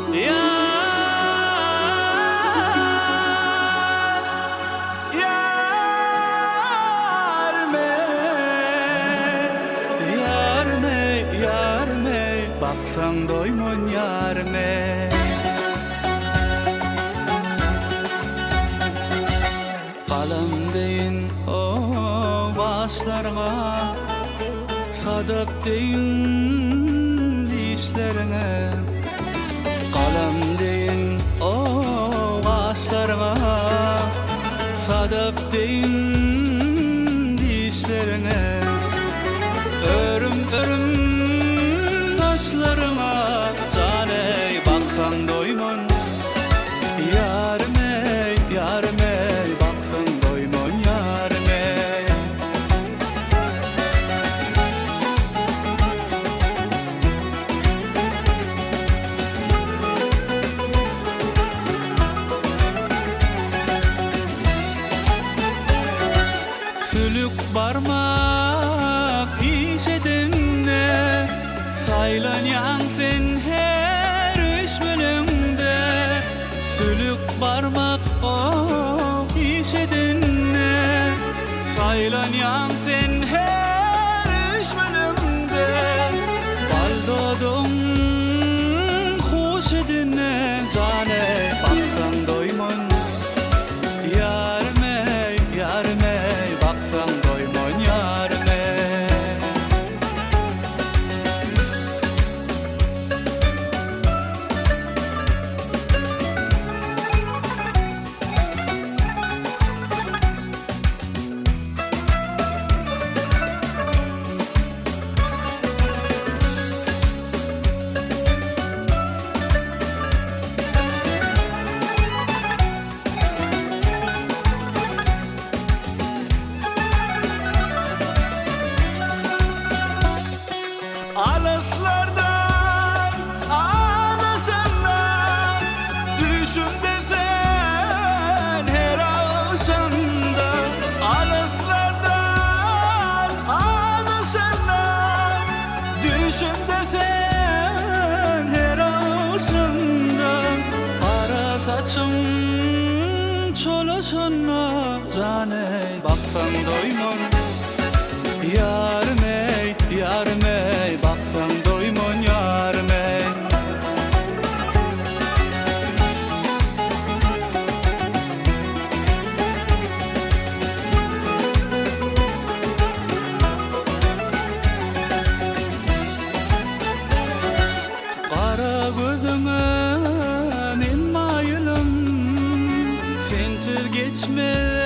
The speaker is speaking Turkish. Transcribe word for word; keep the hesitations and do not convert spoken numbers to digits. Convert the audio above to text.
Baksan doymon yarime. Kalam deyin o başlarına, sadık deyin dişlerine. Kalam deyin o başlarına, sadık deyin dişlerine. Örüm örüm taşlarıma caney, baksan doymon yarime, yarime, baksan doymon yarime. Sülük barmak işedinne, saylanyan sen her iş bölümde. Sülük barmak o işedinne, saylanyan sen her iş bölümde. Baldodum hoş edinne cane, baksan doymon yarime, yarime, baksan doymon yarime. Alaslardan ağlaşanlar, düşümde sen her ağışanda. Alaslardan ağlaşanlar, düşümde sen her ağışanda. Kara saçım çolaşanma caney, baksan doymon yarime, yarime, baksan doymon yarime. Kara gözüme men mayılım, sensiz geçmez